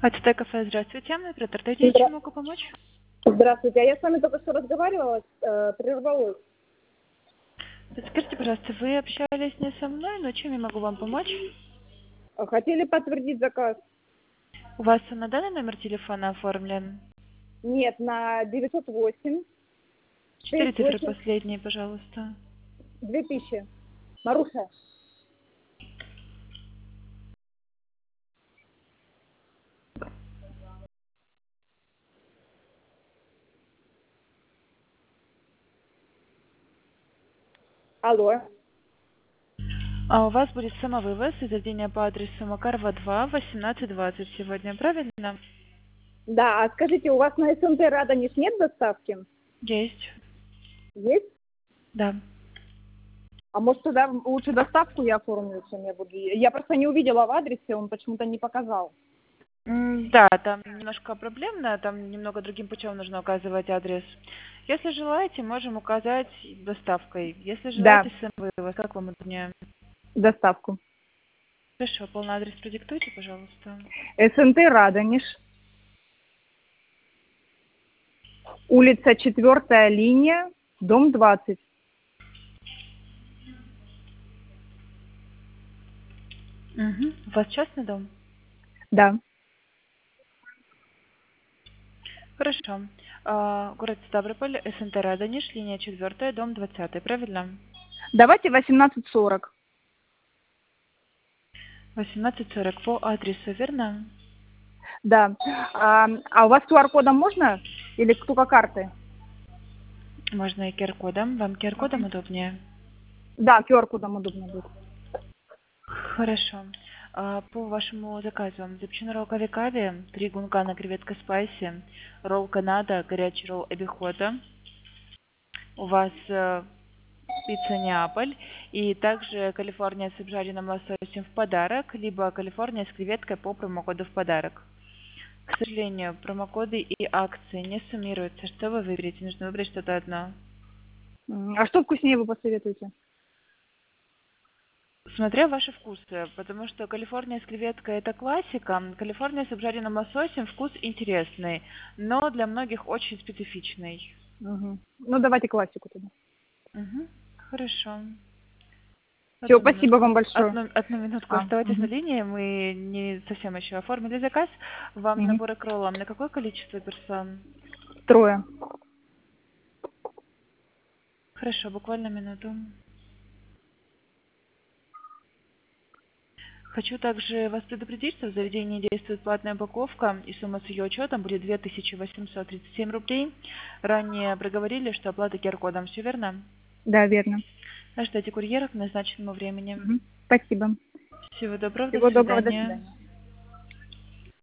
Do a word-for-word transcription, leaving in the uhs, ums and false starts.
АТТ кафе, здравствуйте. Оператор, дайте, Здра- чем могу помочь? Здравствуйте. А я с вами только что разговаривала, э, прервалось. Подскажите, пожалуйста, вы общались не со мной, но чем я могу вам помочь? А Хотели подтвердить заказ? У вас на данный номер телефона оформлен? Нет, на девятьсот восемь Четыре шесть цифры восемь последние, пожалуйста. две тысячи. Маруся. Алло. А у вас будет самовывоз и заведение по адресу Макарова два, восемнадцать двадцать сегодня, правильно? Да, а скажите, у вас на СНТ Радонеж нет доставки? Есть. Есть? Да. А может тогда лучше доставку я оформлю, чем я буду? Я просто не увидела в адресе, он почему-то не показал. М, Да, там немножко проблемно, там немного другим путем нужно указывать адрес. Если желаете, можем указать доставкой. Если Да, желаете, самовывоз, как вам удобнее? доставку. Хорошо, полный адрес продиктуйте, пожалуйста. СНТ Радонеж, улица четвертая линия, дом двадцать. Угу. У вас частный дом? Да. Хорошо. А, город Ставрополь, СНТ Радонеж, линия четвертая, дом двадцатый, правильно? Давайте восемнадцать сорок. восемнадцать сорок по адресу, верно? Да. А, а у вас ку ар кодом можно или только карты? Можно и ку ар кодом. Вам ку ар кодом удобнее? Да, ку ар кодом удобно будет. Хорошо. А, по вашему заказу запечена ролл кави-кави, три гунгана креветка спайси, ролл Канада, горячий ролл эбихота. У вас э, пицца Неаполь и также Калифорния с обжаренным лососем в подарок, либо Калифорния с креветкой по промокоду в подарок. К сожалению, промокоды и акции не суммируются. Что вы выберете? Нужно выбрать что-то одно. М, А что вкуснее вы посоветуете? Смотря ваши вкусы, потому что Калифорния с креветкой это классика, Калифорния с обжаренным лососем вкус интересный, но для многих очень специфичный. Мгм. Ну, давайте классику тогда. Угу. Хорошо. Все, Одну спасибо минутку. вам большое. Одну, одну минутку А, оставайтесь на мгм. линии. Мы не совсем еще оформили заказ. Вам Мгм. наборы кролла на какое количество персон? Трое. Хорошо, буквально минуту. Хочу также вас предупредить, что в заведении действует платная упаковка, и сумма с ее учетом будет две тысячи восемьсот тридцать семь рублей. Ранее проговорили, что оплата ку ар кодом. Все верно? Да, верно. Ожидайте курьера к назначенному времени. Мгм. Спасибо. Всего доброго, до Всего доброго, до свидания. свидания.